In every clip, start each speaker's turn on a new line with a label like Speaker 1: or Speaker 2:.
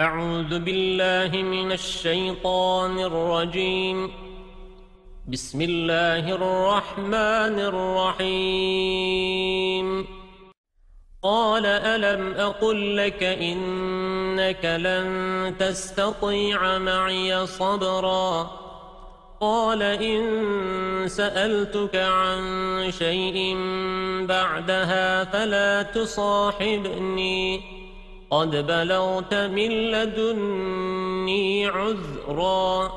Speaker 1: أعوذ بالله من الشيطان الرجيم. بسم الله الرحمن الرحيم. قال ألم أقل لك إنك لن تستطيع معي صبرا قال إن سألتك عن شيء بعدها فلا تصاحبني قد بلغت من لدني عذرا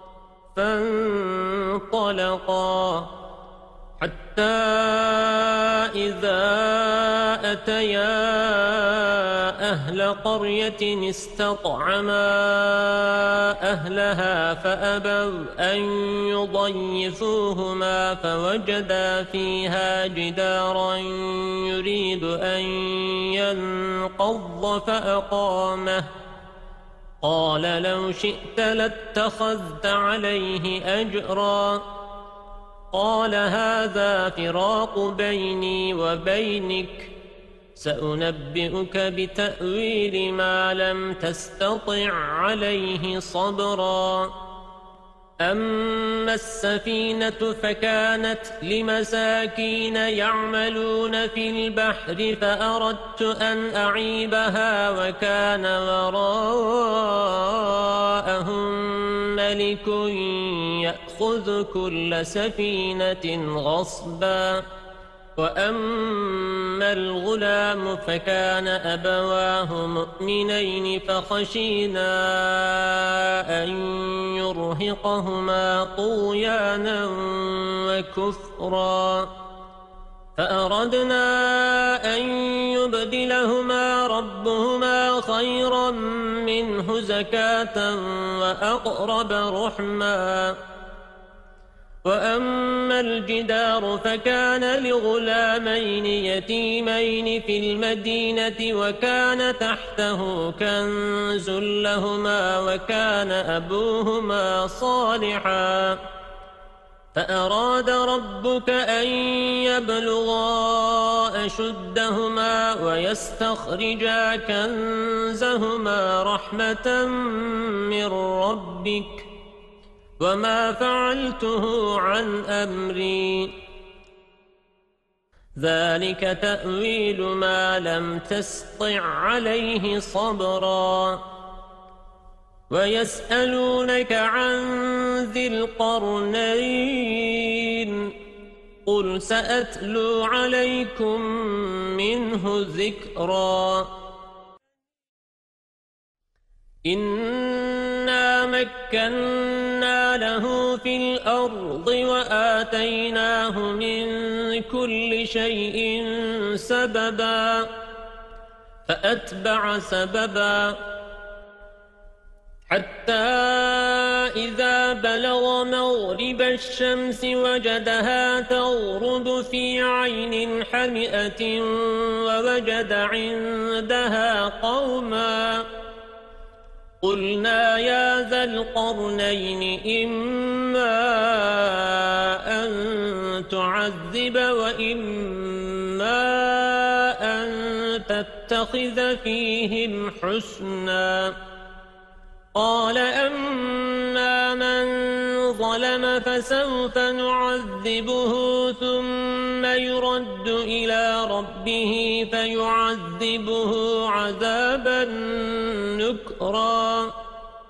Speaker 1: فانطلقا حتى إذا أتيا أهل قرية استطعما أهلها فأبوا أن يضيفوهما فوجدا فيها جدارا يريد أن ينقض فأقامه قال لو شئت لاتخذت عليه أجرا قال هذا فراق بيني وبينك سأنبئك بتأويل ما لم تستطع عليه صبرا أما السفينة فكانت لمساكين يعملون في البحر فأردت أن أعيبها وكان وراءهم ملك يأخذ كل سفينة غصبا وأما الغلام فكان أبواه مؤمنين فخشينا أن يرهقهما طغيانا وكفرا فأردنا أن يبدلهما ربهما خيرا منه زكاة وأقرب رحما وأما الجدار فكان لغلامين يتيمين في المدينة وكان تحته كنز لهما وكان أبوهما صالحا فأراد ربك أن يبلغا أشدهما ويستخرجا كنزهما رحمة من ربك وما فعلته عن أمري ذلك تأويل ما لم تسطع عليه صبرا ويسألونك عن ذي القرنين قل سأتلو عليكم منه ذكرا إنا مكنا له في الأرض وآتيناه من كل شيء سببا فأتبع سببا حتى إذا بلغ مغرب الشمس وجدها تغرب في عين حمئة ووجد عندها قوما قلنا يا ذا القرنين إما أن تعذب وإما أن تتخذ فيهم حسنا قال أما من ظلم فسوف نعذبه ثم يرد إلى ربه فيعذبه عذابا نكرا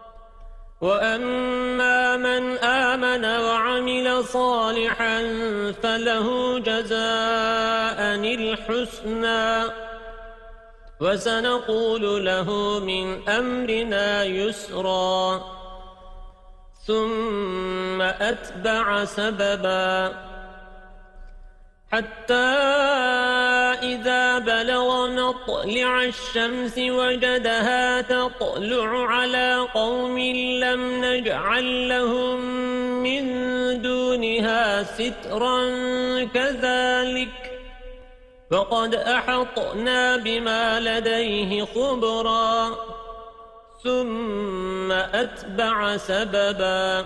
Speaker 1: وأما من آمن وعمل صالحا فله جزاء الحسنى وسنقول له من أمرنا يسرا ثم أتبع سببا حتى إذا بلغ مطلع الشمس وجدها تطلع على قوم لم نجعل لهم من دونها سترا كذلك وقد أحطنا بما لديه خبرا ثم أتبع سببا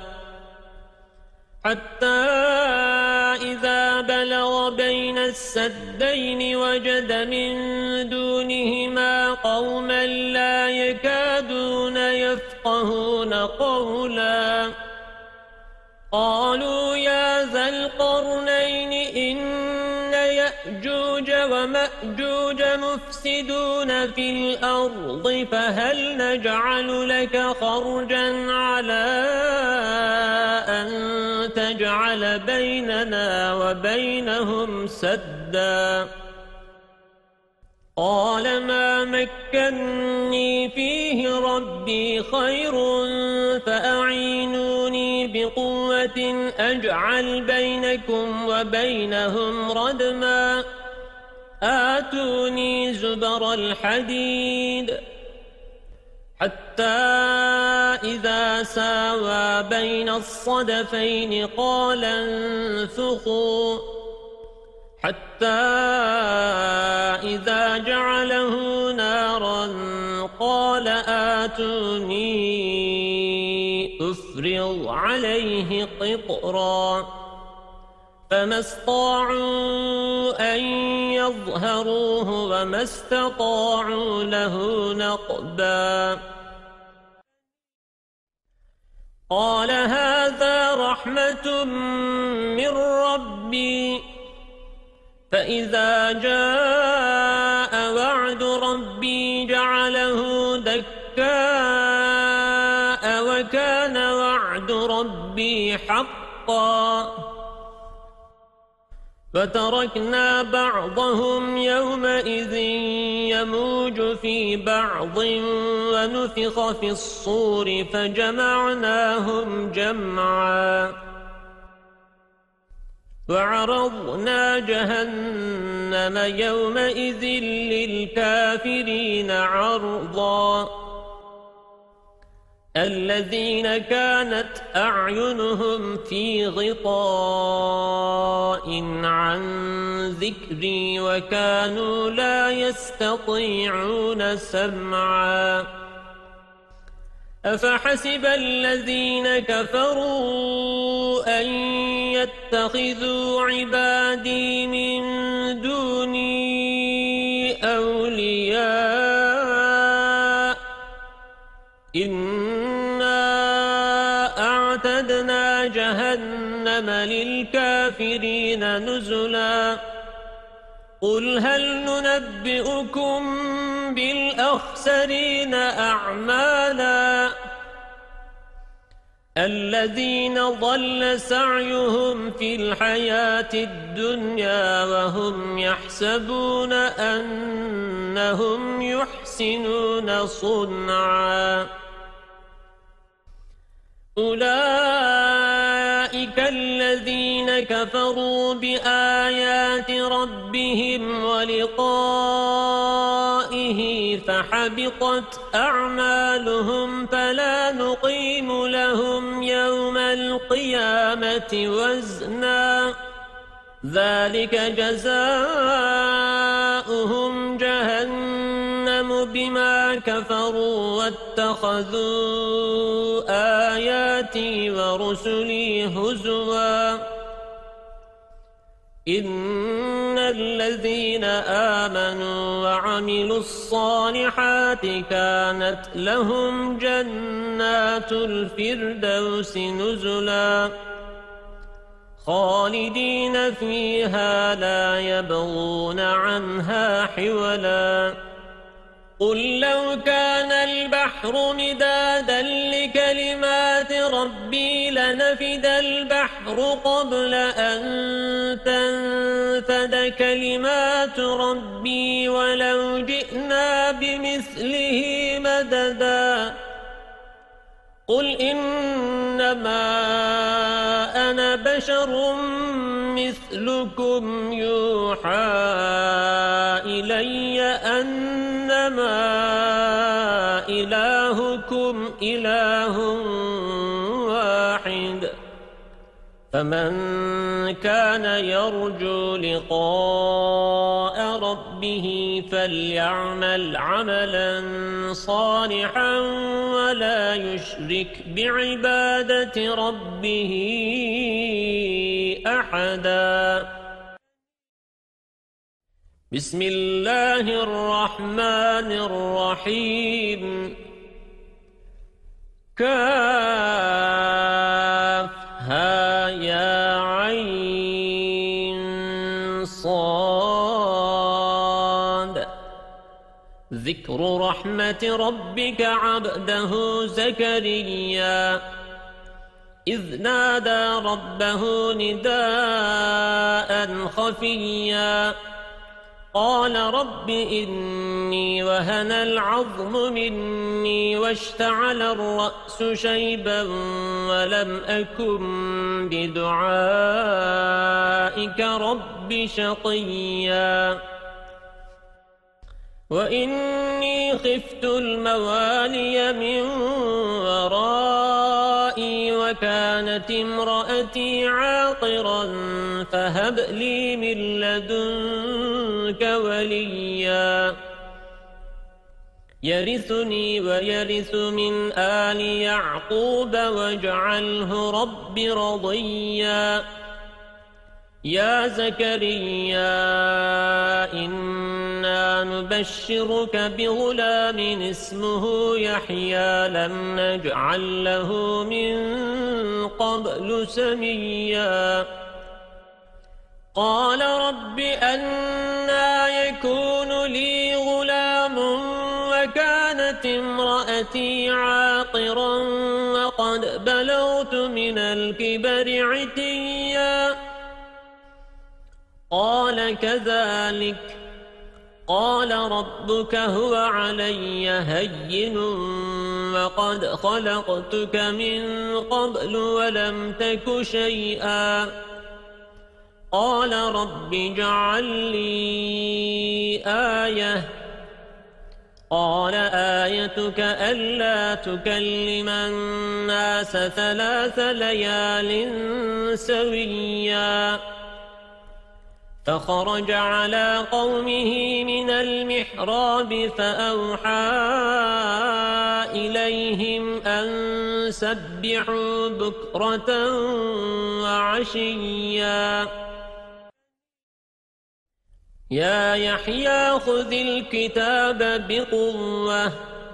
Speaker 1: حتى إذا بلغ بين السدين وجد من دونهما قوما لا يكاد يكادون يفقهون قولا قالوا يا ذا القرنين إن يأجوج ومأجوج مفسدون في الأرض فهل نجعل لك خرجا على أن تجعل بيننا وبينهم سدا قال ما مكني فيه ربي خير فأعينوني بقوة أجعل بينكم وبينهم ردما آتوني زبر الحديد حتى إذا ساوى بين الصدفين قال انفخوا حتى إذا جعله نارا قال آتوني أفرغ عليه قطرا فما استطاعوا أن يظهروه وما استطاعوا له نقبا قال هذا رحمة من ربي فإذا جاء وعد ربي جعله دكاء وكان وعد ربي حقا فتركنا بعضهم يومئذ يموج في بعض ونفخ في الصور فجمعناهم جمعا وعرضنا جهنم يومئذ للكافرين عرضا الذين كانت أعينهم في غطاء عن ذكري وكانوا لا يستطيعون سمعا أفحسب الذين كفروا أن يتخذوا عبادي من دوني أولياء إنا أعتدنا جهنم للكافرين نزلا قل هل ننبئكم بالأخسرين أعمالا الذين ضل سعيهم في الحياة الدنيا وهم يحسبون أنهم يحسنون صنعا أولئك الذين كفروا بآيات ربهم ولقائه فحبطت أعمالهم فلا نقيم لهم يوم القيامة وزنا ذلك جزاؤهم جهنم بما كفروا واتخذوا آياتي ورسلي هزوا إن الذين آمنوا وعملوا الصالحات كانت لهم جنات الفردوس نزلا خالدين فيها لا يبغون عنها حولا قل لو كان البحر مدادا لكلمات ربي لنفد البحر قبل أن تنفد كلمات ربي ولو جئنا بمثله مددا قل إنما أنا بشر مثلكم يوحى إلي أنما إلهكم إله واحد فمن كان يرجو لقاء ربه فليعمل عملا صالحا ولا يشرك بعبادة ربه أحدا بسم الله الرحمن الرحيم كافها يا عين صاد. ذكر رحمة ربك عبده زكريا إذ نادى ربه نداء خفيا قال رب إني وهن العظم مني واشتعل الرأس شيبا ولم أكن بدعائك رب شقيا وإني خفت الموالي من ورائي وكانت امرأتي عاقرا فهب لي من لدنك وليا يرثني ويرث من آل يعقوب واجعله رب رضيا يا زكريا إنا نبشرك بغلام اسمه يحيى لم نجعل له من قبل سميا قال رب أنى يكون لي غلام وكانت امرأتي عاقرا وقد بلغت من الكبر عتيا قال كذلك قال ربك هو علي هين وقد خلقتك من قبل ولم تك شيئا قال رب اجعل لي آية قال آيتك ألا تكلم الناس 3 ليال سويا فخرج على قومه من المحراب فأوحى إليهم أن سبحوا بكرة وعشيا يا يحيى خذ الكتاب بقوة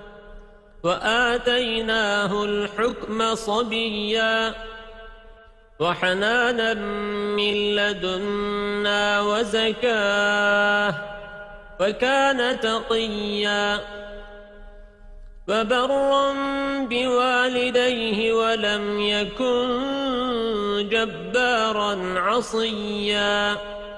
Speaker 1: وآتيناه الحكم صبيا وحنانا من لدنا وزكاه وكان تقيا وبرا بوالديه ولم يكن جبارا عصيا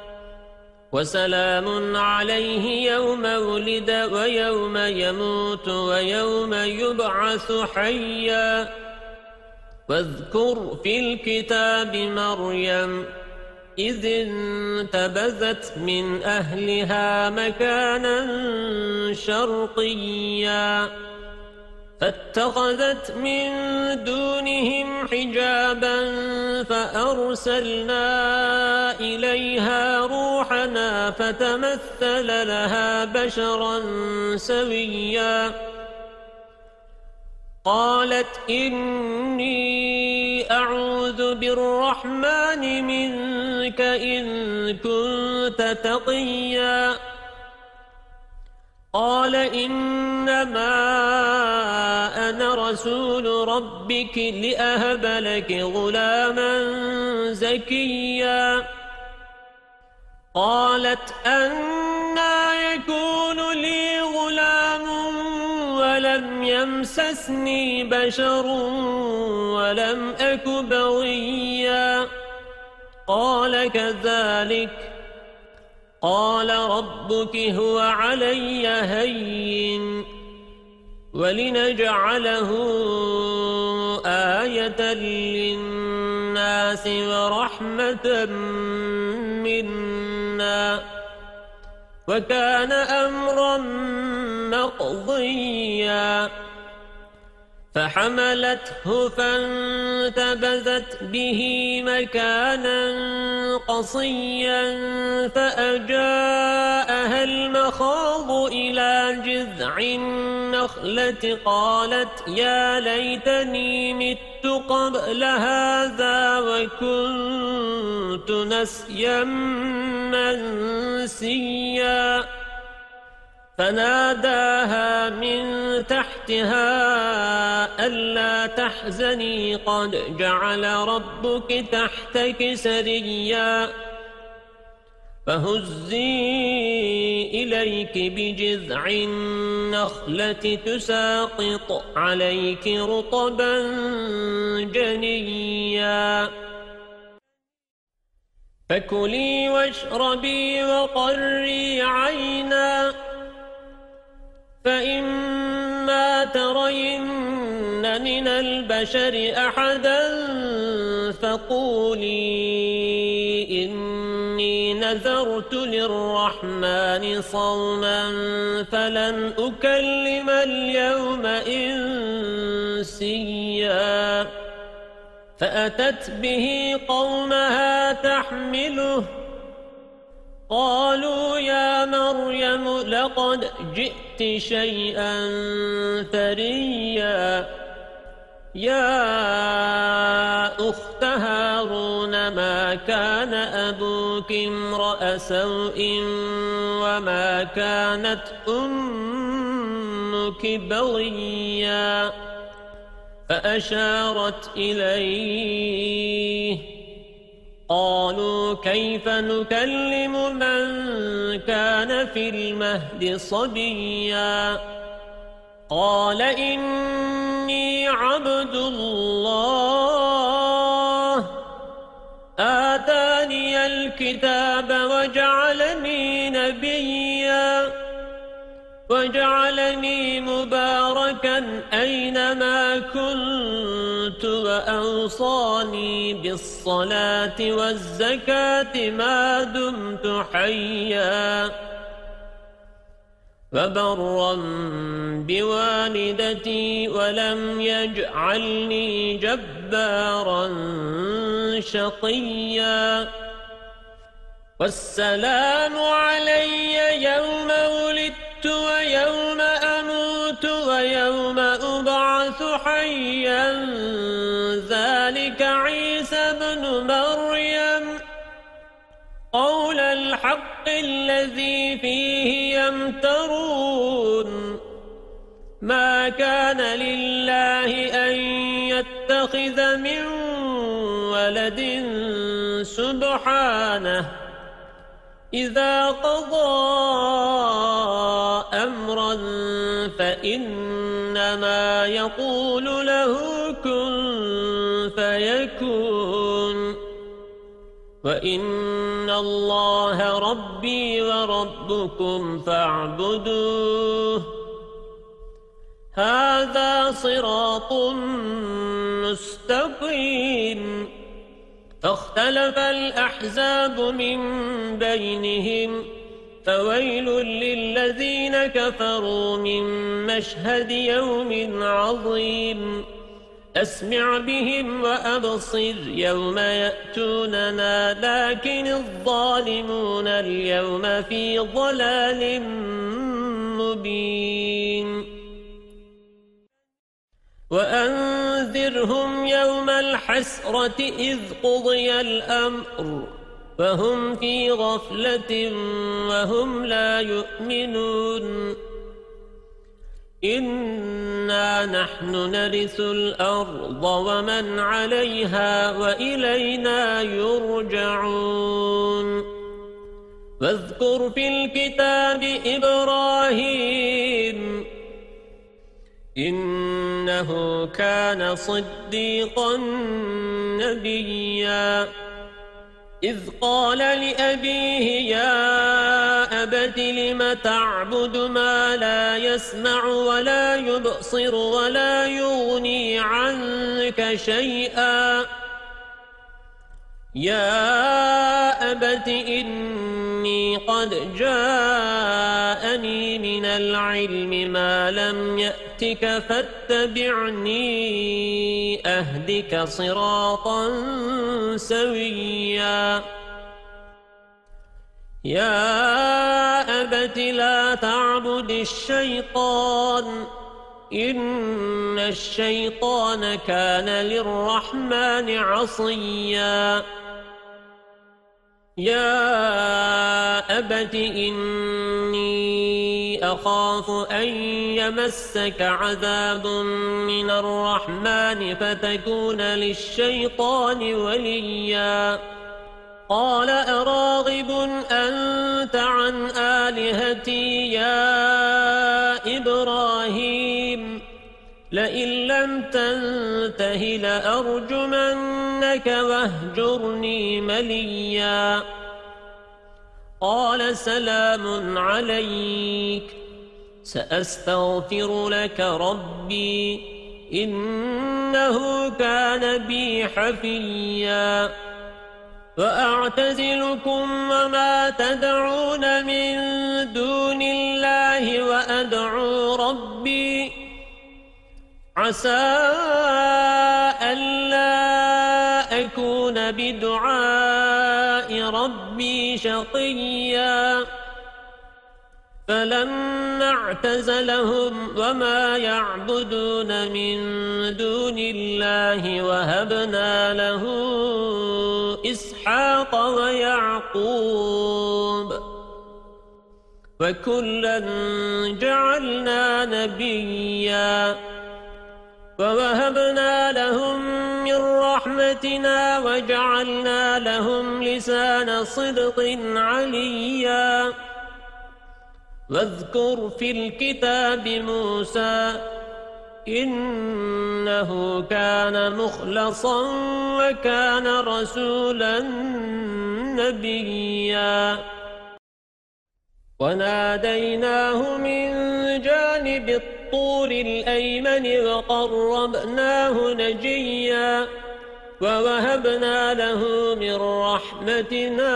Speaker 1: وسلام عليه يوم ولد ويوم يموت ويوم يبعث حيا واذكر في الكتاب مريم إذ انتبذت من أهلها مكانا شرقيا فاتخذت من دونهم حجابا فأرسلنا إليها روحنا فتمثل لها بشرا سويا قالت إني أعوذ بالرحمن منك إن كنت تقيا قال إنما أنا رسول ربك لأهب لك غلاما زكيا قالت أنى يكون لي غلام ولم يمسسني بشر ولم أك بغيا قال كذلك قال ربك هو علي هين ولنجعله آية للناس ورحمة منا وكان أمرا مقضيا فحملته فانتبذت به مكانا قصيا فأجاءها المخاض إلى جذع النخلة قالت يا ليتني مت قبل هذا وكنت نسيا منسيا فناداها من تحتها ألا تحزني قد جعل ربك تحتك سريا فهزي إليك بجذع النخلة تساقط عليك رطبا جنيا فكلي واشربي وقري عينا فإما ترين من البشر أحدا فقولي إني نذرت للرحمن صوما فلن أكلم اليوم إنسيا فأتت به قومها تحمله قالوا يا مريم لقد جئت شيئا فريا يا أخت هارون ما كان أبوك امرأ سوء وما كانت أمك بغيا فأشارت إليه قالوا كيف نكلم من كان في المهد صبيا قال إني عبد الله آتاني الكتاب وجعلني نبيا وجعلني مباركا أينما كنت وأوصاني بالصلاة والزكاة ما دمت حيا وبرا بوالدتي ولم يجعلني جبارا شقيا والسلام علي يوم ولدت ويوم أموت ويوم أبعث حيا ذلك عيسى بن مريم قول الحق الذي فيه يمترون ما كان لله أن يتخذ من ولد سبحانه إذا قضى أمرا فإنما يقول له كن فيكون وإن الله ربي وربكم فاعبدوه هذا صراط مستقيم فاختلف الأحزاب من بينهم فويل للذين كفروا من مشهد يوم عظيم أسمع بهم وأبصر يوم يأتوننا لكن الظالمون اليوم في ضلال مبين وأنذرهم يوم الحسرة إذ قضي الأمر فهم في غفلة وهم لا يؤمنون إنا نحن نرث الأرض ومن عليها وإلينا يرجعون واذكر في الكتاب إبراهيم إنه كان صديقا نبيا إذ قال لأبيه يا أبت لم تعبد ما لا يسمع ولا يبصر ولا يغني عنك شيئا يا أبت إني قد جاءني من العلم ما لم يأتك فاتبعني أهدك صراطا سويا يا أبت لا تعبد الشيطان إن الشيطان كان للرحمن عصيا يا أبت إني أخاف أن يمسك عذاب من الرحمن فتكون للشيطان وليا قال أراغب أنت عن آلهتي يا إبراهيم لئن لم تنته لأرجمنك واهجرني مليا قال سلام عليك سأستغفر لك ربي إنه كان بي حفيا وأعتزلكم وما تدعون من دون الله وأدعو ربي عسى ألا أكون بدعاء ربي شقيا فلما اعتزلهم وما يعبدون من دون الله وهبنا له إسحاق ويعقوب وكلا جعلنا نبيا ووهبنا لهم من رحمتنا وجعلنا لهم لسان صدق عليا واذكر في الكتاب موسى إنه كان مخلصا وكان رسولا نبيا وناديناه من جانب الطور الأيمن وقربناه نجيا ووهبنا له من رحمتنا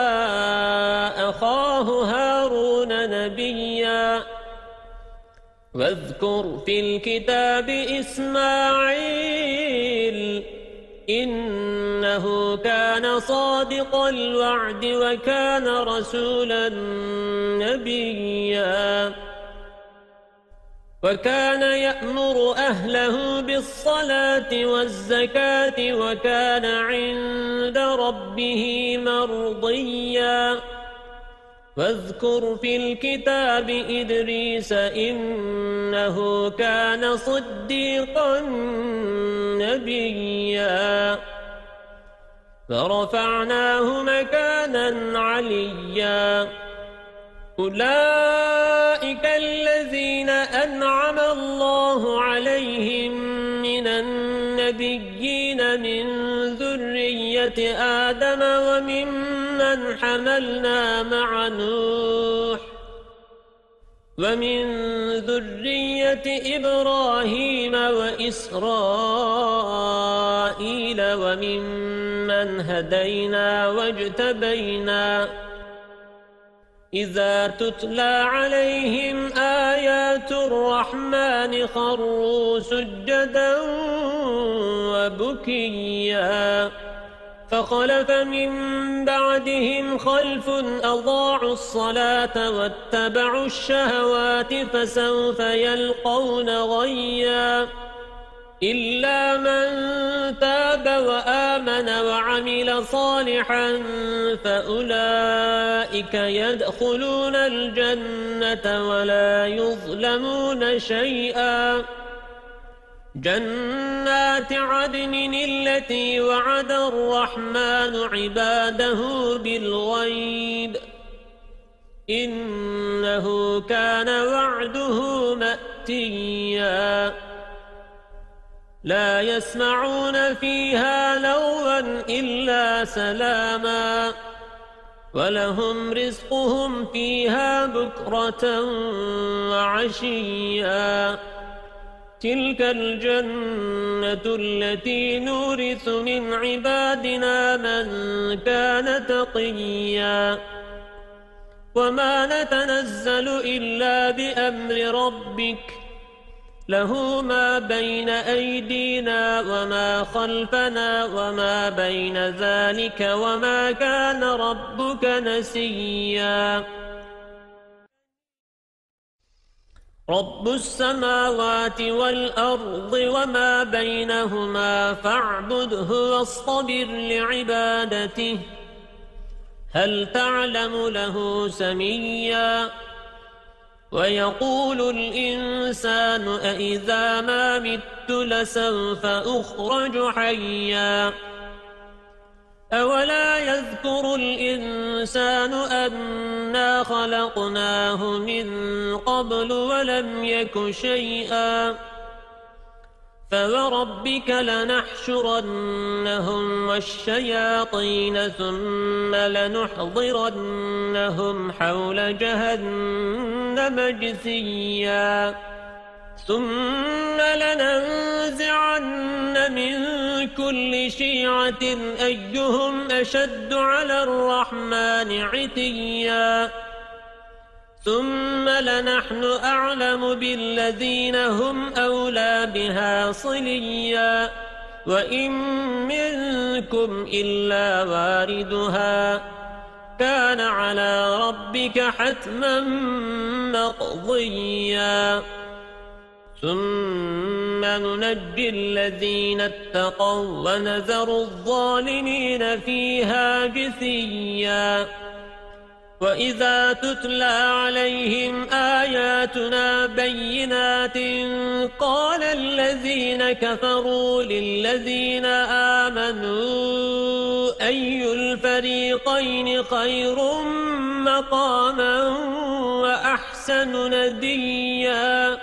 Speaker 1: أخاه هارون نبيا واذكر في الكتاب إسماعيل إنه كان صادق الوعد وكان رسولا نبيا وكان يأمر أهله بالصلاة والزكاة وكان عند ربه مرضيا واذكر في الكتاب إدريس إنه كان صديقا نبيا فرفعناه مكانا عليا أولئك الذين أنعم الله عليهم من النبيين من ذرية آدم وممن حملنا مع نوح ومن ذرية إبراهيم وإسرائيل وممن هدينا واجتبينا إذا تتلى عليهم آيات الرحمن خروا سجدا وبكيا فخلف من بعدهم خلف أضاعوا الصلاة واتبعوا الشهوات فسوف يلقون غيا إلا من تاب وآمن وعمل صالحا فأولئك يدخلون الجنة ولا يظلمون شيئا جنات عدن التي وعد الرحمن عباده بالغيب إنه كان وعده مأتيا لا يسمعون فيها لغوا إلا سلاما ولهم رزقهم فيها بكرة وعشيا تلك الجنة التي نورث من عبادنا من كان تقيا وما نتنزل إلا بأمر ربك له ما بين أيدينا وما خلفنا وما بين ذلك وما كان ربك نسيا رب السماوات والأرض وما بينهما فاعبده واصطبر لعبادته هل تعلم له سميا ويقول الإنسان أإذا ما مت لسوف أخرج حيا أولا يذكر الإنسان أنا خلقناه من قبل ولم يك شيئا فوربك لنحشرنهم والشياطين ثم لنحضرنهم حول جهنم جثيا ثم لننزعن من كل شيعة أيهم أشد على الرحمن عتيا ثم لنحن أعلم بالذين هم أولى بها صليا وإن منكم إلا واردها كان على ربك حتما مقضيا ثم ننجي الذين اتقوا ونذر الظالمين فيها جثيا وإذا تتلى عليهم آياتنا بينات قال الذين كفروا للذين آمنوا أي الفريقين خير مقاما وأحسن نديا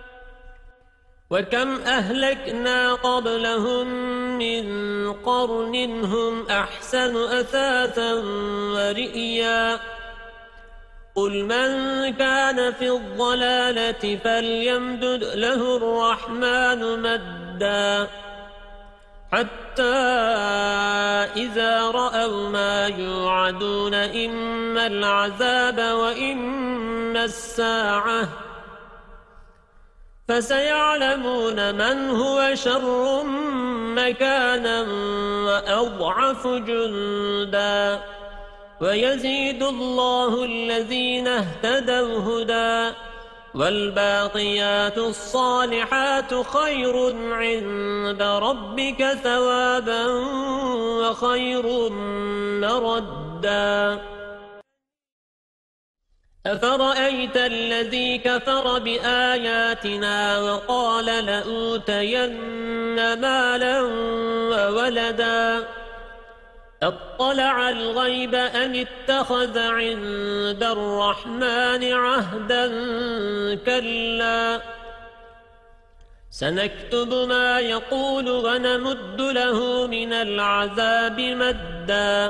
Speaker 1: وكم أهلكنا قبلهم من قرن هم أحسن أثاثا ورئيا قل من كان في الضلالة فليمدد له الرحمن مدا حتى إذا رأوا ما يوعدون إما العذاب وإما الساعة فسيعلمون من هو شر مكانا وأضعف جندا ويزيد الله الذين اهتدوا هدى والباقيات الصالحات خير عند ربك ثوابا وخير مردا أفرأيت الذي كفر بآياتنا وقال لأوتين مالا وولدا اطلع الغيب أم اتخذ عند الرحمن عهدا كلا سنكتب ما يقول ونمد له من العذاب مدا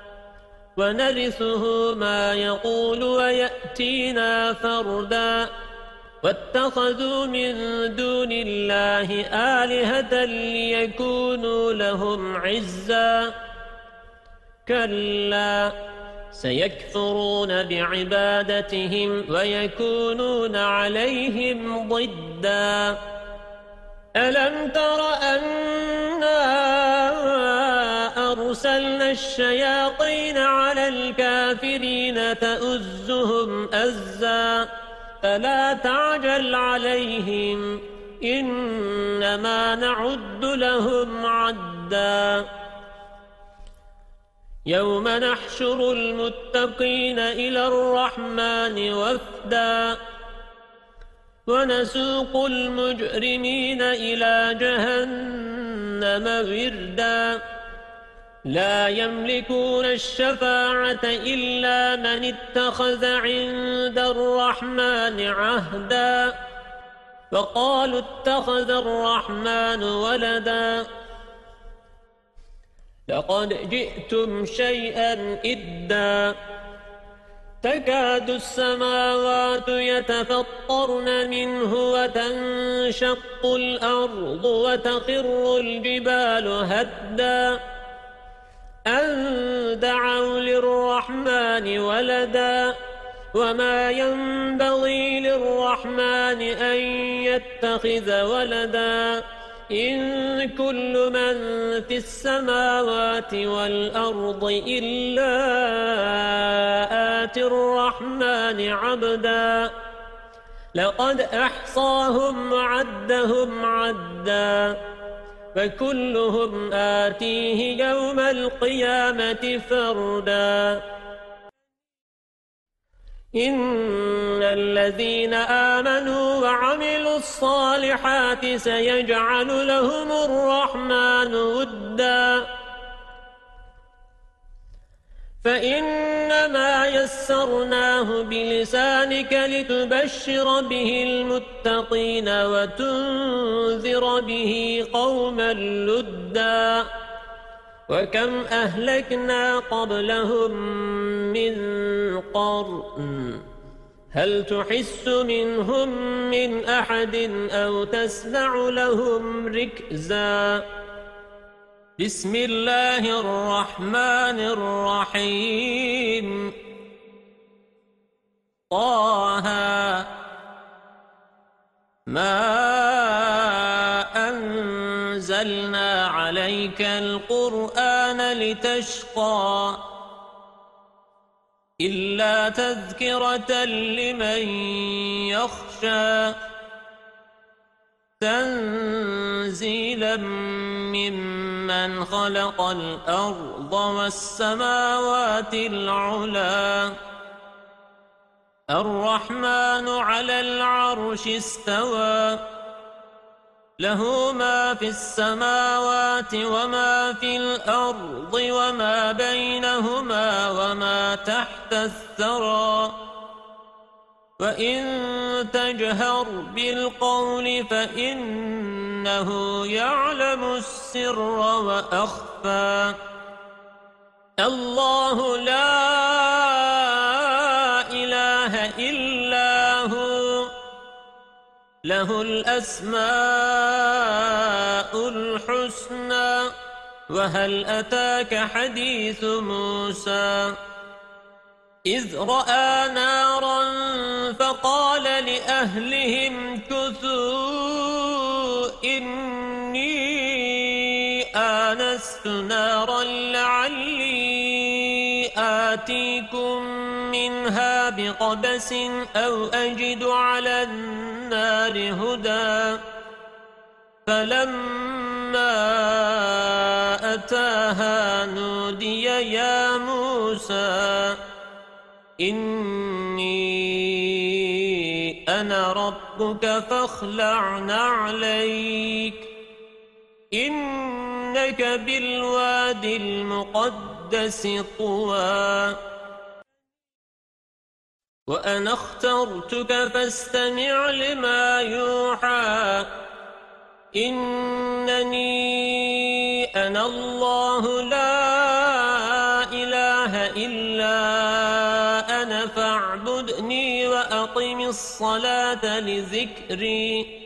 Speaker 1: ونرثه ما يقول ويأتينا فردا واتخذوا من دون الله آلهة ليكونوا لهم عزا كلا سيكفرون بعبادتهم ويكونون عليهم ضدا ألم تر أنا أرسلنا الشياطين على الكافرين تؤزهم أزا فلا تعجل عليهم إنما نعد لهم عدا يوم نحشر المتقين إلى الرحمن وفدا ونسوق المجرمين إلى جهنم وردا لا يملكون الشفاعة إلا من اتخذ عند الرحمن عهدا وقالوا اتخذ الرحمن ولدا لقد جئتم شيئا إدا تكاد السماوات يتفطرن منه وتنشق الأرض وتخر الجبال هدا أن دعوا للرحمن ولدا وما ينبغي للرحمن أن يتخذ ولدا إن كل من في السماوات والأرض إلا آتي الرحمن عبدا لقد أحصاهم وعدهم عدا فكلهم آتيه يوم القيامة فردا إن الذين آمنوا وعملوا الصالحات سيجعل لهم الرحمن وداً فإنما يسرناه بلسانك لتبشر به المتقين وتنذر به قوما لدا وكم أهلكنا قبلهم من قرن هل تحس منهم من أحد أو تسمع لهم ركزا بسم الله الرحمن الرحيم طه ما أنزلنا عليك القرآن لتشقى إلا تذكرة لمن يخشى تنزيلا ممن خلق الأرض والسماوات العلا الرحمن على العرش استوى له ما في السماوات وما في الأرض وما بينهما وما تحت الثرى وإن تجهر بالقول فإنه يعلم السر وأخفى الله لا إله إلا هو له الأسماء الحسنى وهل أتاك حديث موسى إذ رأى نارا فقال لأهلهم كثوا إني آنست نارا لعلي آتيكم منها بقبس أو أجد على النار هدى فلما أتاها نودي يا موسى إني أنا ربك فاخلع نعليك إنك بالواد المقدس طوى وأنا اخترتك فاستمع لما يوحى إنني أنا الله لا إله إلا أنا فاعبدني وأقم الصلاة لذكري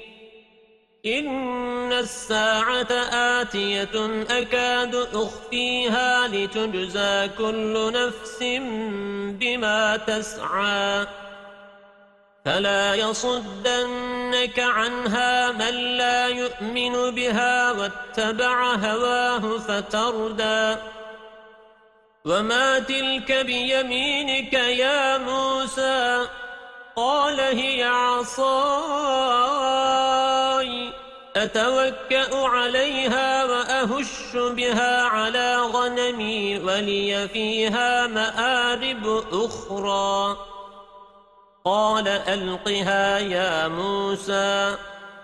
Speaker 1: إن الساعة آتية أكاد أخفيها لتجزى كل نفس بما تسعى فلا يصدنك عنها من لا يؤمن بها واتبع هواه فتردى وما تلك بيمينك يا موسى قال هي عصاي أتوكأ عليها وأهش بها على غنمي ولي فيها مآرب أخرى قال ألقها يا موسى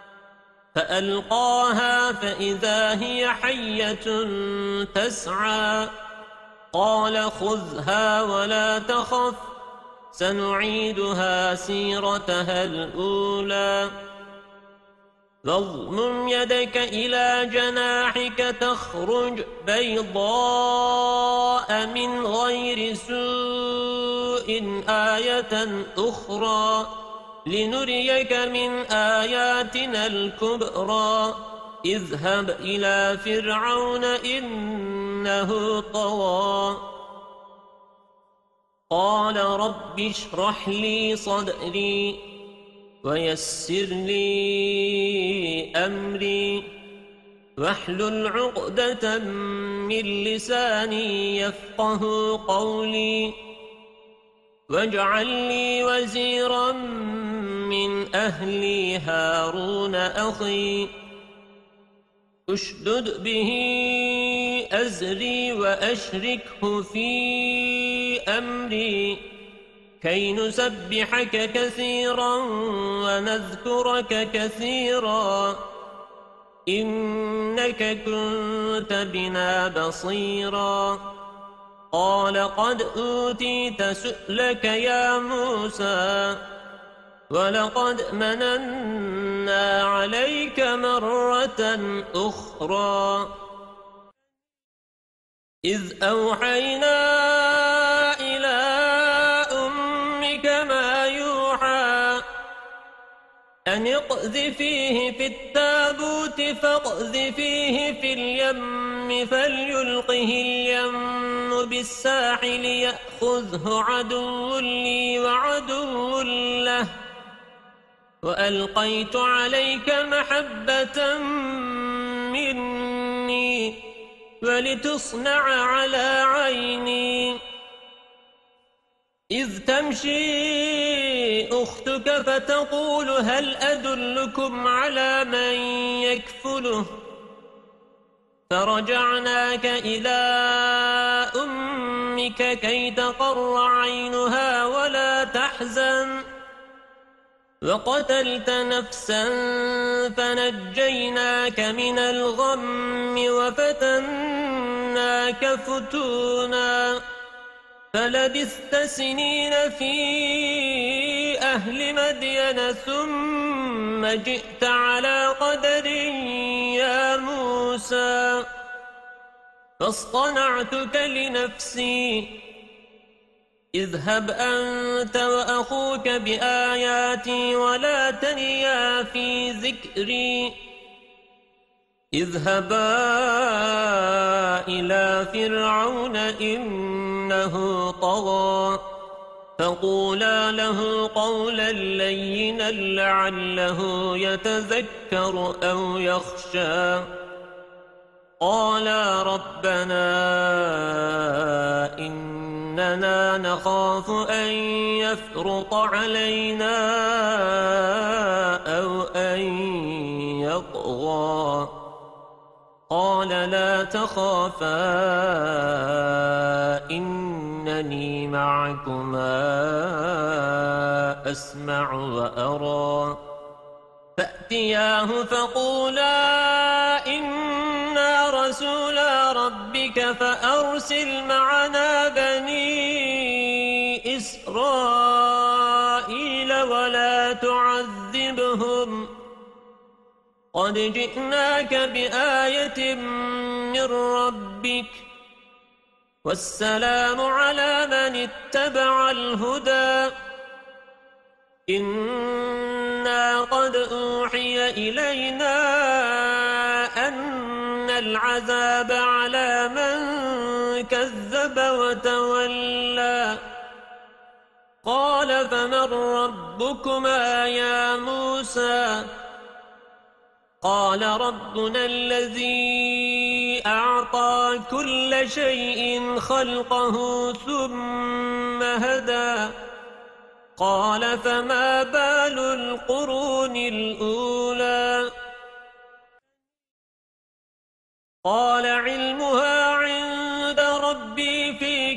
Speaker 1: فألقاها فإذا هي حية تسعى قال خذها ولا تخف سنعيدها سيرتها الأولى واضمم يدك إلى جناحك تخرج بيضاء من غير سوء آية أخرى لنريك من آياتنا الكبرى اذهب إلى فرعون إنه طغى قال رب اشرح لي صدري ويسر لي أمري واحلل عقدة من لساني يفقه قولي واجعل لي وزيرا من أهلي هارون أخي اشدد به أزري وأشركه في أمري كي نسبحك كثيرا ونذكرك كثيرا إنك كنت بنا بصيرا قال قد أوتيت سؤلك يا موسى ولقد مننا عليك مرة أخرى إذ أوحينا إلى أمك ما يوحى أن اقذفيه في التابوت فاقذفيه في اليم فليلقه اليم بالساحل يأخذه عدو لي وعدو له وألقيت عليك محبة مني ولتصنع على عيني إذ تمشي أختك فتقول هل أدلكم على من يكفله فرجعناك إلى أمك كي تقر عينها ولا تحزن وقتلت نفسا فنجيناك من الغم وفتناك فتونا فلبثت سنين في أهل مدين ثم جئت على قدر يا موسى فاصطنعتك لنفسي اذهب أنت وأخوك بآياتي ولا تنيا في ذكري اذهبا إلى فرعون إنه طغى فقولا له قولا لينا لعله يتذكر أو يخشى قالا ربنا إننا نخاف أن يفرط علينا أو أن يطغى قال لا تخافا إنني معكما أسمع وأرى فأتياه فقولا إنا رسولا ربك فأرسل معنا بني إسرائيل ولا تعذبهم قد جئناك بآية من ربك والسلام على من اتبع الهدى إنا قد أوحي إلينا أن العذاب على من كذب وتولى قال فمن ربكما يا موسى قال ربنا الذي أعطى كل شيء خلقه ثم هدى قال فما بال القرون الأولى قال علمها عند ربي في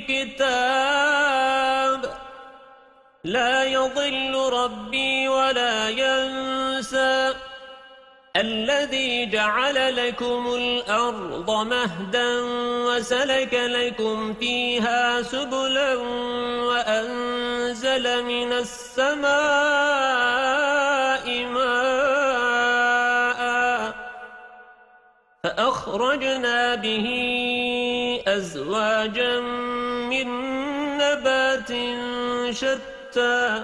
Speaker 1: كتاب لا يضل ربي ولا ينسى الذي جعل لكم الأرض مهدا وسلك لكم فيها سبلا وأنزل من السماء ماء فأخرجنا به أزواجا من نبات شتى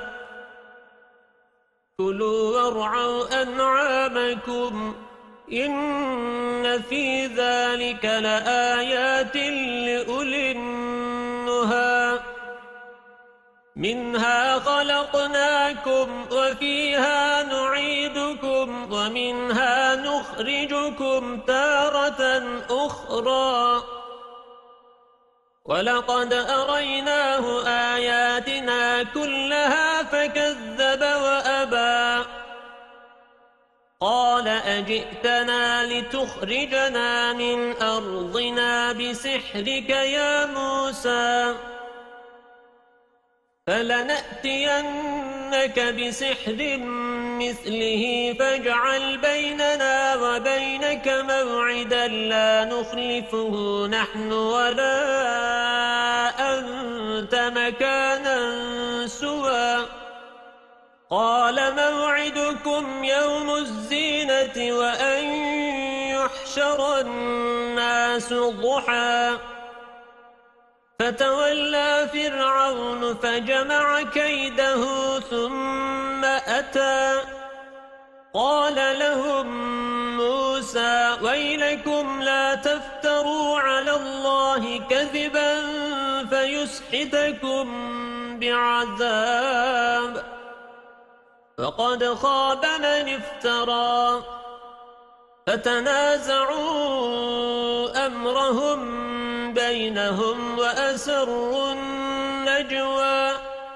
Speaker 1: كلوا وارعوا أنعامكم إن في ذلك لآيات لأولي النهى منها خلقناكم وفيها نعيدكم ومنها نخرجكم تارة أخرى ولقد أريناه آياتنا كلها فكذب وأبى قال أجئتنا لتخرجنا من أرضنا بسحرك يا موسى فلنأتينك بسحر مثله فاجعل بيننا وبينك موعدا لا نخلفه نحن ولا أنت مكانا سوى قال موعدكم يوم الزينة وأن يحشر الناس ضحى فتولى فرعون فجمع كيده ثم أتى قال لهم موسى ويلكم لا تفتروا على الله كذبا فيسحتكم بعذاب فقد خاب من افترى فتنازعوا أمرهم بينهم وأسروا النجوى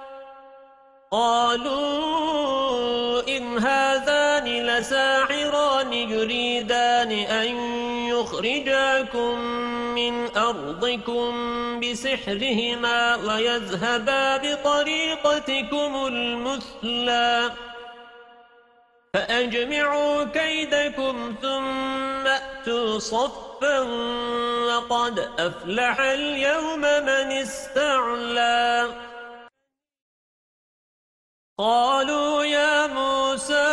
Speaker 1: قالوا إن هذان لساحران يريدان أن يخرجاكم من أرضكم بسحرهما ويذهبا بطريقتكم المثلى فأجمعوا كيدكم ثم أتوا صفا وقد أفلح اليوم من استعلى قالوا يا موسى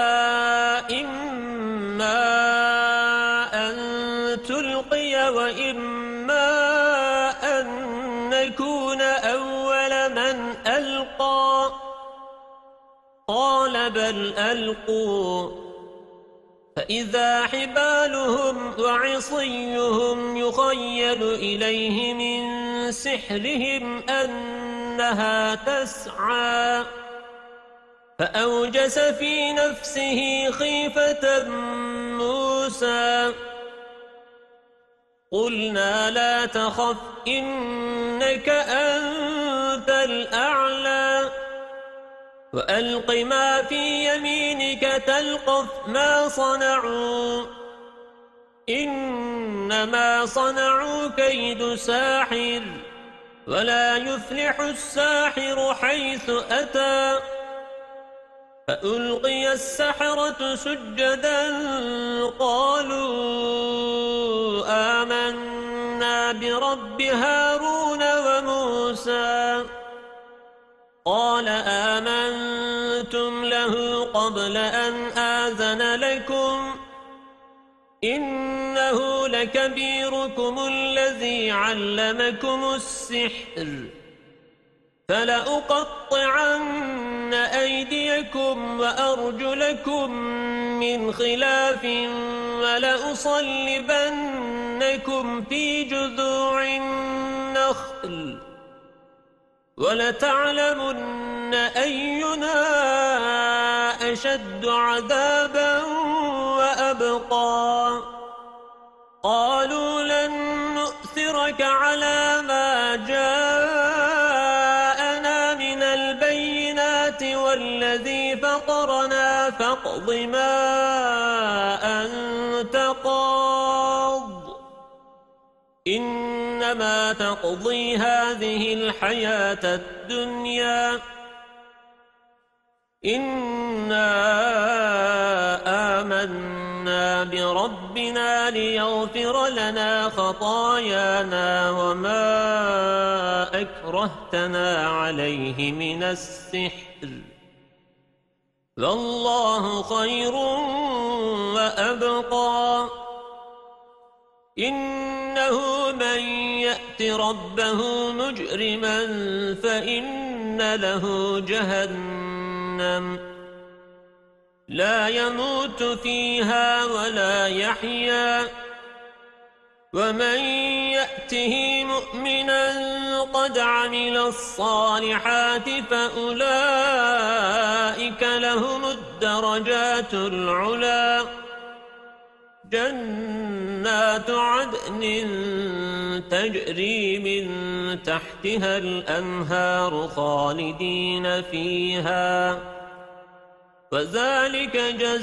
Speaker 1: إما أن تلقي وإما أن نكون أول من ألقى قال بل ألقوا فإذا حبالهم وعصيهم يخيل إليه من سحرهم أنها تسعى فأوجس في نفسه خيفة موسى قلنا لا تخف إنك أنت الأعلى وألق ما في يمينك تلقف ما صنعوا إنما صنعوا كيد ساحر ولا يفلح الساحر حيث أتى فألقي السحرة سجدا قالوا آمنا برب هارون وموسى قال آمنتم له قبل أن آذن لكم إنه لكبيركم الذي علمكم السحر فلأقطعن أيديكم وأرجلكم من خلاف ولأصلبنكم في جذوع النخل ولتعلمن أينا أشد عذابا وأبقى قالوا لن نؤثرك على ما جاءنا من البينات والذي فطرنا فاقض ما أنت قاض إنما تقضي هذه الحياة الدنيا إنا آمنا بربنا ليغفر لنا خطايانا وما أكرهتنا عليه من السحر والله خير وأبقى إنه من يأت ربه مجرما فإن له جهنم لا يموت فيها ولا يحيا ومن يأته مؤمنا قد عمل الصالحات فأولئك لهم الدرجات العلا جنات عدن تجري من تحتها الأنهار خالدين فيها وذلك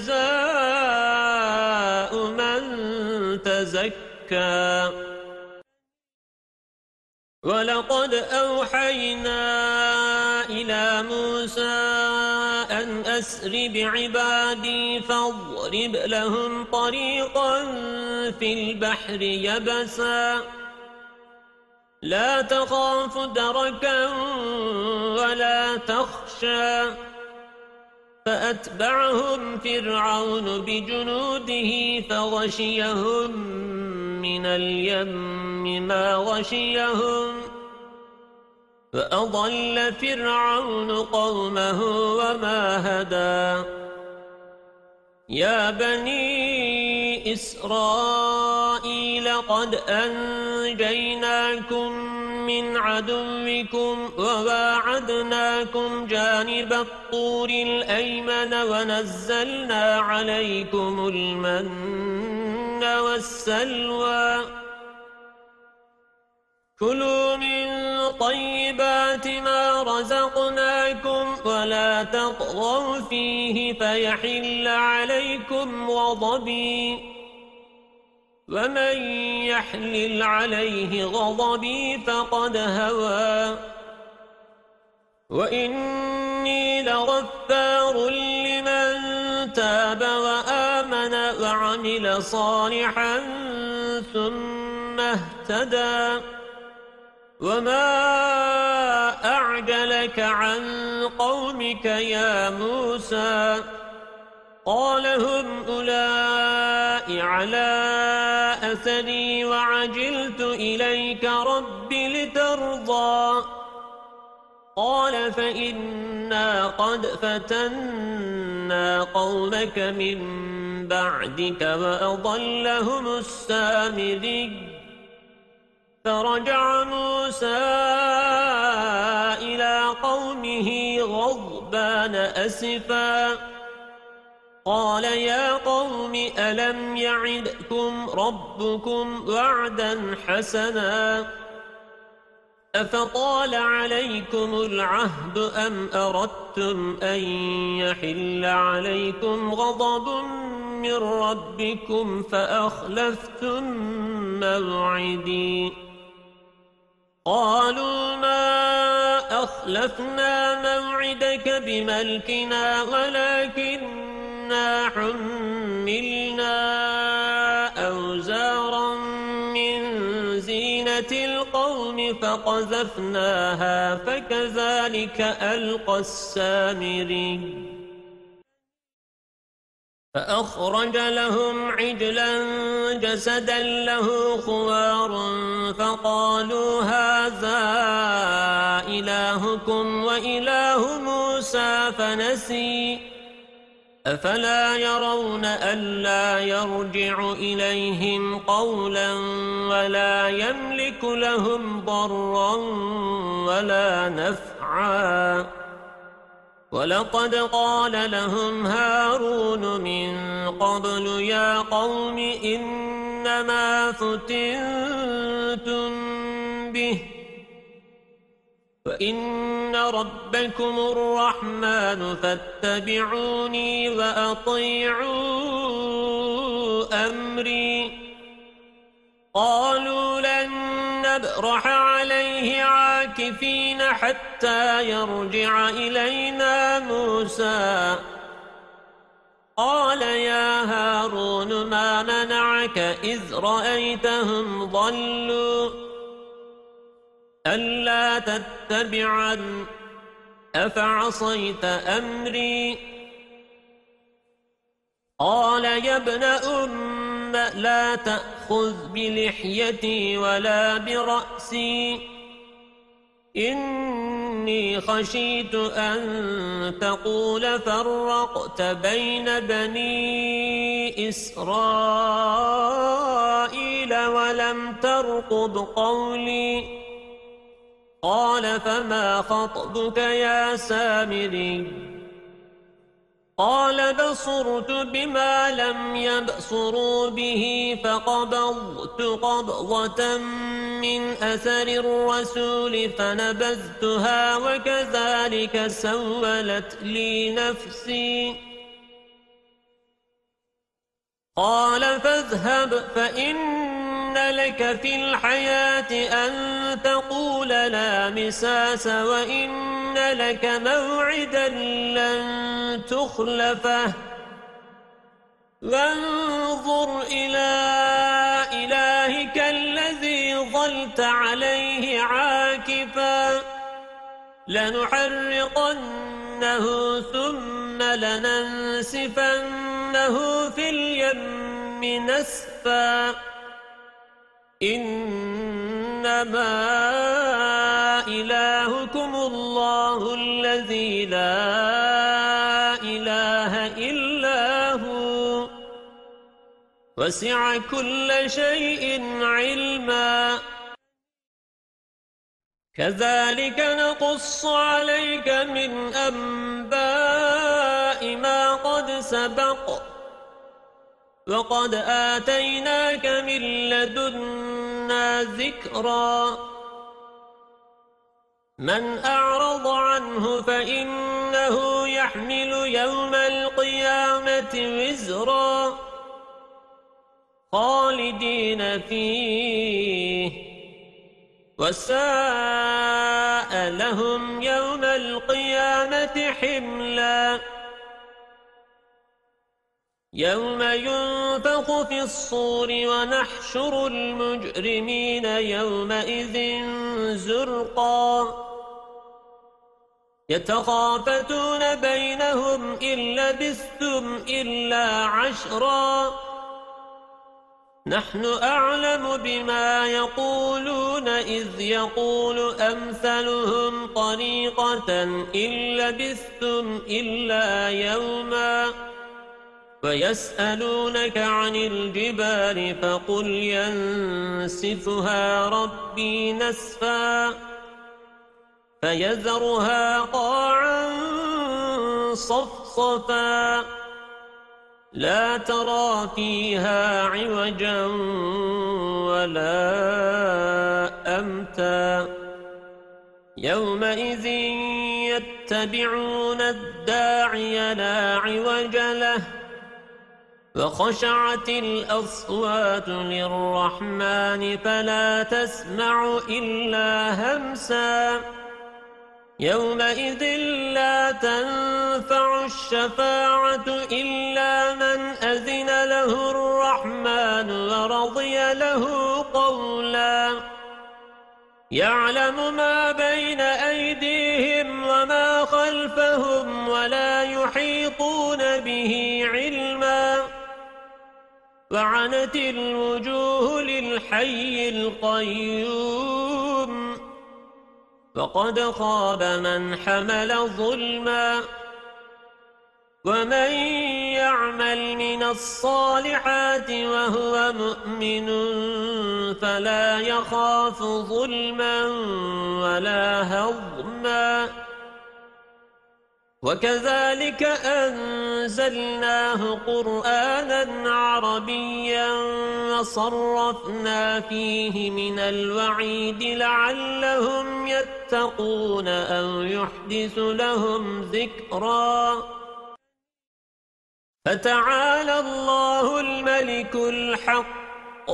Speaker 1: جزاء من تزكى ولقد أوحينا إلى موسى أن أسر بعبادي فاضرب لهم طريقا في البحر يبسا لا تخاف دركا ولا تخشى فأتبعهم فرعون بجنوده فغشيهم من اليم ما غشيهم فأضل فرعون قومه وما هدى يا بني إسرائيل قد أنجيناكم من عدوكم وواعدناكم جانب الطور الأيمن ونزلنا عليكم المن والسلوى كلوا من طيبات ما رزقناكم ولا تطغوا فيه فيحل عليكم غضبي ومن يحلل عليه غضبي فقد هوى وإني لغفار لمن تاب وآمن وعمل صالحا ثم اهتدى وما أعجلك عن قومك يا موسى قال هم أولئك على أثري وعجلت إليك رب لترضى قال فإنا قد فتنا قومك من بعدك وأضلهم السامري فرجع موسى إلى قومه غضبان أسفا قال يا قوم ألم يعدكم ربكم وعدا حسنا أفطال عليكم العهد أم أردتم أن يحل عليكم غضب من ربكم فأخلفتم موعدي قالوا ما أخلفنا موعدك بملكنا ولكننا حملنا أوزارا من زينة القوم فقذفناها فكذلك ألقى السامري فأخرج لهم عجلا جسدا له خوار فقالوا هذا إلهكم وإله موسى فنسي أفلا يرون ألا يرجع إليهم قولا ولا يملك لهم ضرا ولا نفعا ولقد قال لهم هارون من قبل يا قوم إنما فتنتم به وإن ربكم الرحمن فاتبعوني وأطيعوا أمري قالوا لن نبرح عليه عاكفين حتى يرجع إلينا موسى قال يا هارون ما منعك إذ رأيتهم ضلوا ألا تتبعن أفعصيت أمري قال يا ابن لا تأخذ بلحيتي ولا برأسي إني خشيت أن تقول فرقت بين بني إسرائيل ولم ترقب قولي قال فما خطبك يا سامري قال بصرت بما لم يبصروا به فقبضت قبضة من أثر الرسول فنبذتها وكذلك سولت لي نفسي قال فاذهب فإن لك في الحياة أن تقول لا مساس وإن لك موعدا لن تخلفه وانظر إلى إلهك الذي ظلت عليه عاكفا لنحرقنه ثم لننسفنه في اليم نسفا إنما إلهكم الله الذي لا إله إلا هو وسع كل شيء علما كذلك نقص عليك من أنباء ما قد سبق وقد آتيناك من لدنا ذكرا من أعرض عنه فإنه يحمل يوم القيامة وزرا خالدين فيه وساء لهم يوم القيامة حملا يوم ينفخ في الصور ونحشر المجرمين يومئذ زرقا يتخافتون بينهم إن لبثتم إلا عشرا نحن أعلم بما يقولون إذ يقول أمثلهم طريقة إن لبثتم إلا يوما ويسألونك عن الجبال فقل ينسفها ربي نسفا فيذرها قاعا صفصفا لا ترى فيها عوجا ولا أمتا يومئذ يتبعون الداعي لا عوج له وخشعت الأصوات للرحمن فلا تسمع إلا همسا يومئذ لا تنفع الشفاعة إلا من أذن له الرحمن ورضي له قولا يعلم ما بين أيديهم وما خلفهم ولا يحيطون به علما وعنت الوجوه للحي القيوم وقد خاب من حمل ظلما ومن يعمل من الصالحات وهو مؤمن فلا يخاف ظلما ولا هضما وكذلك أنزلناه قرآنا عربيا وصرفنا فيه من الوعيد لعلهم يتقون أو يحدث لهم ذكرا فتعالى الله الملك الحق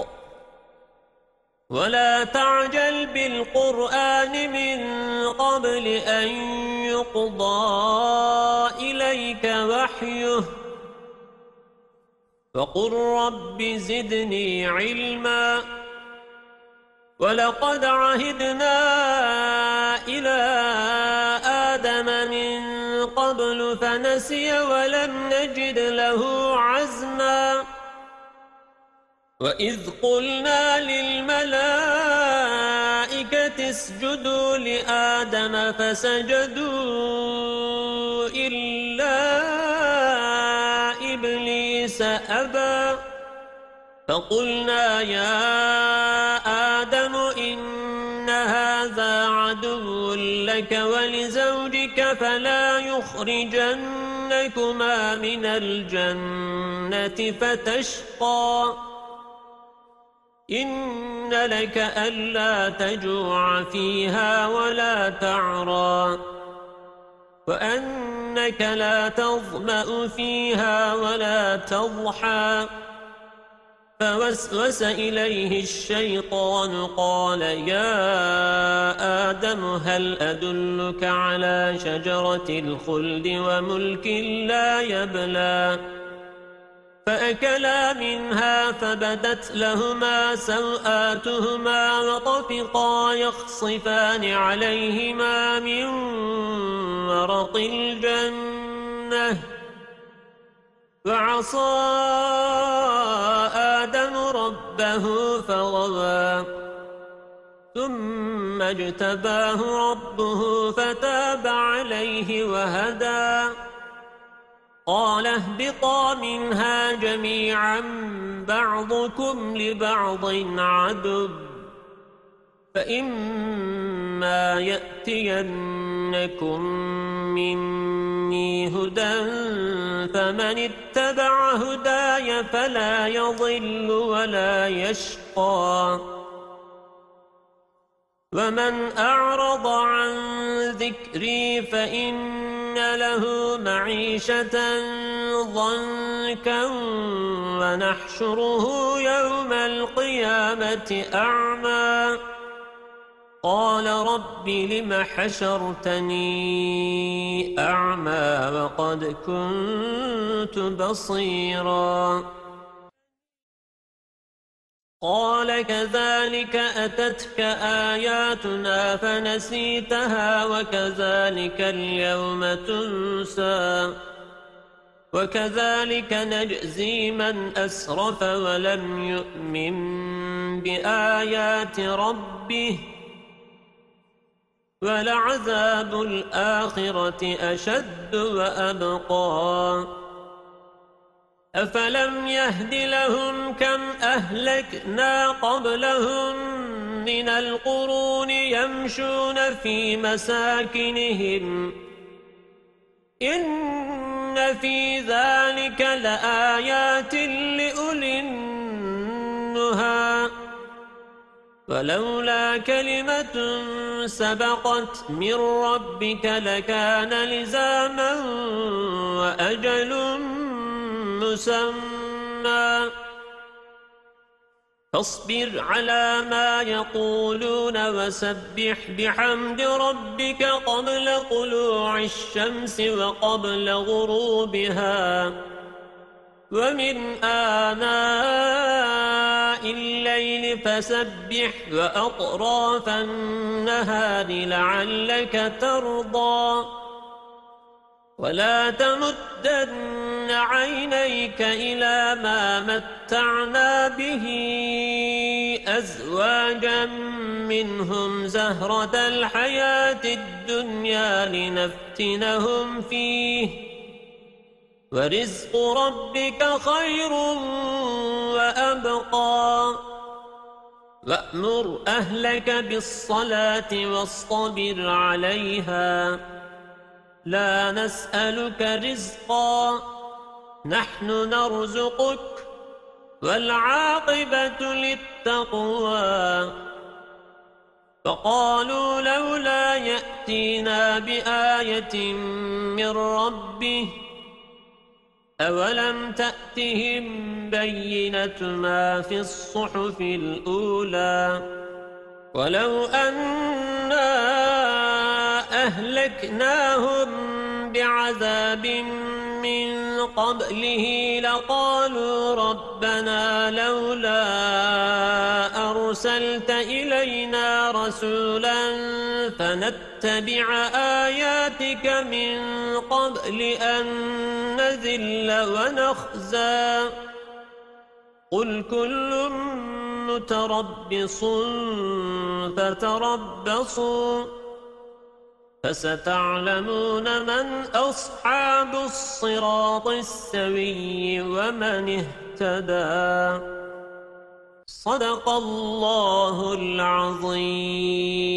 Speaker 1: ولا تعجل بالقرآن من قبل أن يقضى إليك وحيه وقل رب زدني علما ولقد عهدنا إلى آدم من قبل فنسي ولم نجد له عزما وإذ قلنا للملائكة اسجدوا لآدم فسجدوا إلا إبليس أبى فقلنا يا آدم إن هذا عدو لك ولزوجك فلا يخرجنكما من الجنة فتشقى إن لك ألا تجوع فيها ولا تعرى وأنك لا تظمأ فيها ولا تضحى فوسوس إليه الشيطان قال يا آدم هل أدلك على شجرة الخلد وملك لا يبلى فأكلا منها فبدت لهما سوآتهما وطفقا يخصفان عليهما من ورق الجنة وعصى آدم ربه فغوى ثم اجتباه ربه فتاب عليه وهدى قال اهبطا منها جميعا بعضكم لبعض عدو فإما يأتينكم مني هدى فمن اتبع هداي فلا يضل ولا يشقى ومن أعرض عن ذكري فإن له معيشة ضنكا ونحشره يوم القيامة أعمى قال رب لم حشرتني أعمى وقد كنت بصيرا قال كذلك أتتك آياتنا فنسيتها وكذلك اليوم تنسى وكذلك نجزي من أسرف ولم يؤمن بآيات ربه ولعذاب الآخرة أشد وأبقى أفلم يهد لهم كم أهلكنا قبلهم من القرون يمشون في مساكنهم إن في ذلك لآيات لأولي النهى ولولا كلمة سبقت من ربك لكان لزاما وأجل مسمى فاصبر على ما يقولون وسبح بحمد ربك قبل طلوع الشمس وقبل غروبها ومن آناء الليل فسبح وأطراف النهار لعلك ترضى ولا تمدن عينيك إلى ما متعنا به أزواجا منهم زهرة الحياة الدنيا لنفتنهم فيه ورزق ربك خير وأبقى وأمر أهلك بالصلاة واصطبر عليها لا نسألك رزقا نحن نرزقك والعاقبة للتقوى فقالوا لولا يأتينا بآية من ربه أولم تأتهم بينة ما في الصحف الأولى ولو أنا أهلكناهم بعذاب من قبله لقالوا ربنا لولا أرسلت إلينا رسولا فنتبع آياتك من قبل أن نذل ونخزى قل كل متربص فتربصوا فستعلمون من أصحاب الصراط السوي ومن اهتدى صدق الله العظيم.